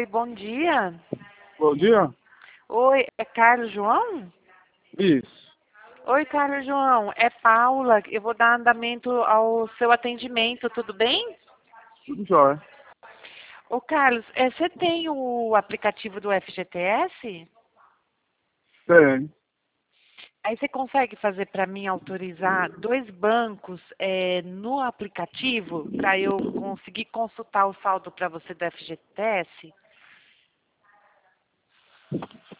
Oi, bom dia. Bom dia? Oi, é Carlos João? Isso. Oi, Carlos João, é Paula. Eu vou dar andamento ao seu atendimento, tudo bem? Tudo jóia. Ô, Carlos, você tem o aplicativo do FGTS? Tem. Aí você consegue fazer para mim autorizar 2 bancos no aplicativo para eu conseguir consultar o saldo para você do FGTS?